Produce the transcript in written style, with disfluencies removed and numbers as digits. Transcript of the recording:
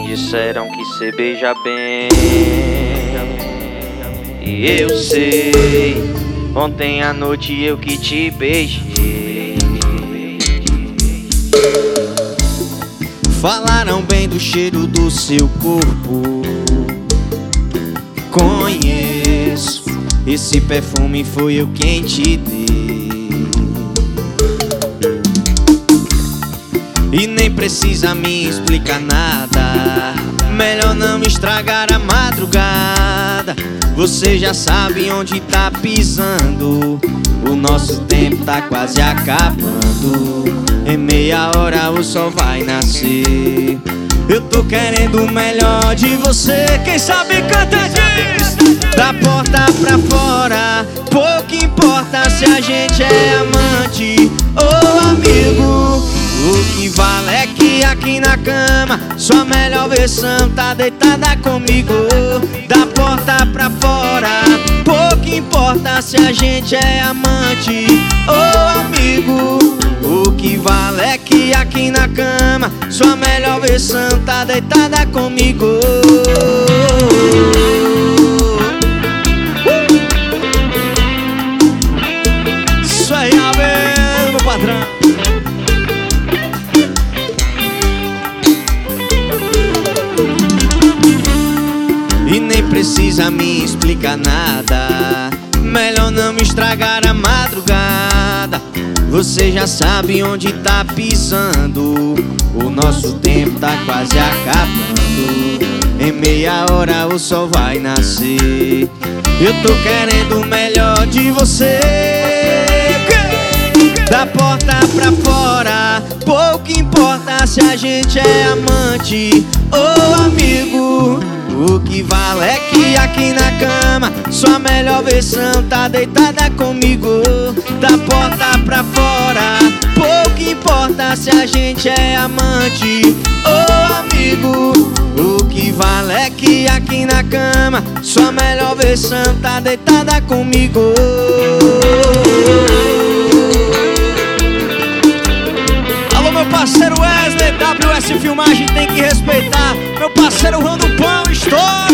Disseram que cê beija bem, e eu sei, ontem à noite eu que te beijei. Falaram bem do cheiro do seu corpo. Conheço, esse perfume foi eu quem te dei. E nem precisa me explicar nada, melhor não estragar a madrugada. Você já sabe onde tá pisando, o nosso tempo tá quase acabando. Em meia hora o sol vai nascer. Eu tô querendo o melhor de você. Quem sabe canta diz: da porta pra fora, pouco importa se a gente é amante ou amigo. O que vale é que aqui na cama sua melhor versão tá deitada comigo. Da porta pra fora, pouco importa se a gente é amante ou amigo. O que vale é que aqui na cama sua melhor versão tá deitada comigo. Isso aí, meu patrão. E nem precisa me explicar nada, melhor não estragar a madrugada. Você já sabe onde tá pisando, o nosso tempo tá quase acabando. Em meia hora o sol vai nascer. Eu tô querendo o melhor de você. Da porta pra fora, pouco importa se a gente é amante ou amigo. O que vale é que aqui na cama sua melhor versão tá deitada comigo. Da porta pra fora, pouco importa se a gente é amante ou amigo. O que vale é que aqui na cama sua melhor versão tá deitada comigo. Alô, meu parceiro Wesley, WS Filmagem tem que respeitar. Meu parceiro Rando Pão, estoura!